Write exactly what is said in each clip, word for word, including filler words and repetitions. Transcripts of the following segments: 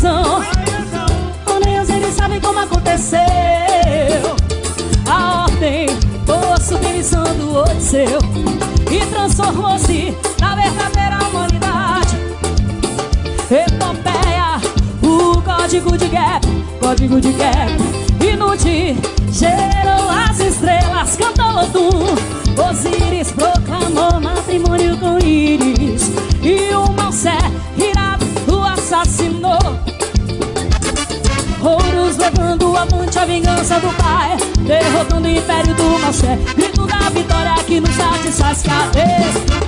traição. Nem eles sabem como aconteceu. A ordem foi utilizando o Odisseu e transformou-se na verdadeira humanidade. Epopeia, o código de gap, código de gap. Inútil, gerou as estrelas, cantou Odum. Osíris proclamou matrimônio com Íris e o Monsé, irado, o assassinou. Horus levando avante a vingança do pai, derrotando o império do Monsé. Grito da vitória que nos satisfaz. Cadê?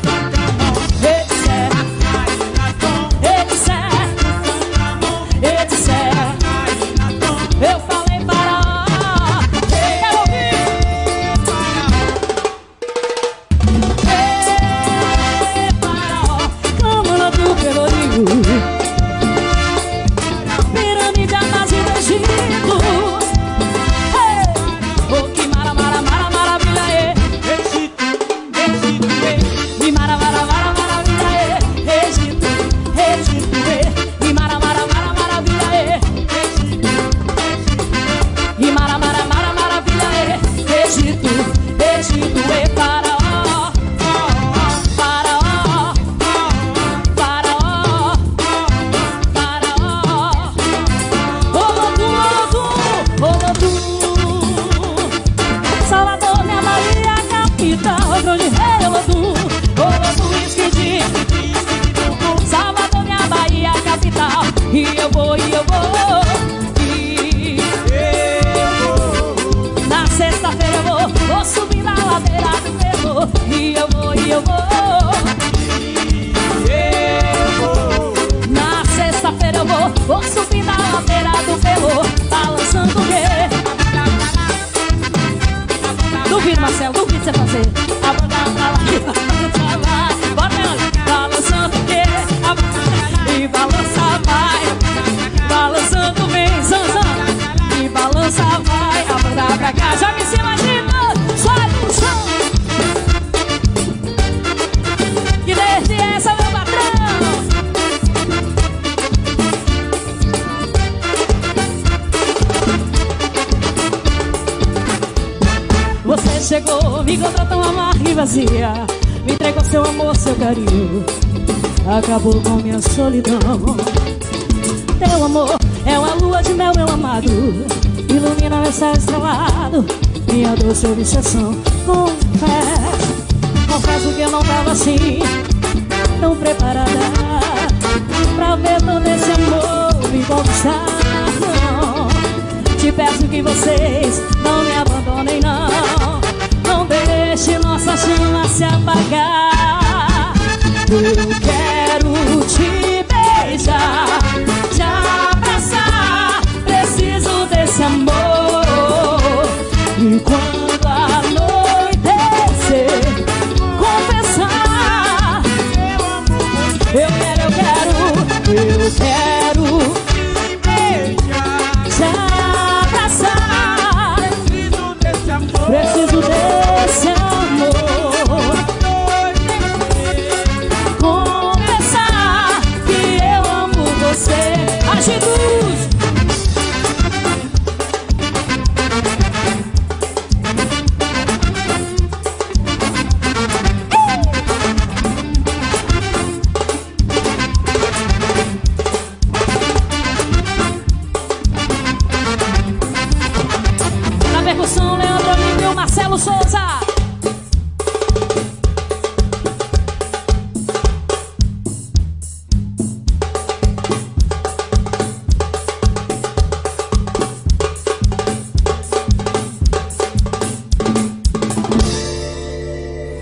Eu falei para quero ouvir. Ei, Faraó, câmara do Pelourinho, pirâmide a base do Egito. Ei, oh, que mara, mara, mara, maravilha, é Egito, Egito, é. E mara, mara, mara, maravilha, é Egito, Egito, é. E mara, mara, mara, maravilha, é e mara, mara, mara, maravilha, é Egito, Egito, é Faraó, Faraó, Faraó, Faraó. Olodum, Olodum, Salvador, minha Bahia, capital, grande rei Olodum, Olodum, esqueci, Salvador, minha Bahia, capital. E eu vou, e eu vou. Sexta-feira eu vou, vou subir na ladeira do terror. E eu vou, e eu vou, eu vou. Na sexta-feira eu vou, vou subir na ladeira do terror. Balançando o quê? Duvido, Marcelo, duvido você fazer. A banda pra lá e balança vai. Bota ela, balançando o quê? E balança vai. Balançando vem, zanzan. E balança vai. A banda pra cá, joga em cima de novo, sobe o som. E desde essa, meu patrão. Você chegou, me encontrou tão amarga e vazia, me entregou seu amor, seu carinho, acabou com minha solidão. Teu amor é uma lua de mel, meu amado, ilumina meu céu estrelado, minha doce obsessão. Confesso, confesso que eu não tava assim, tão preparada pra ver todo esse amor me conquistar. Não, te peço que vocês não me abandonem, não. Não deixe nossa chama se apagar. Eu quero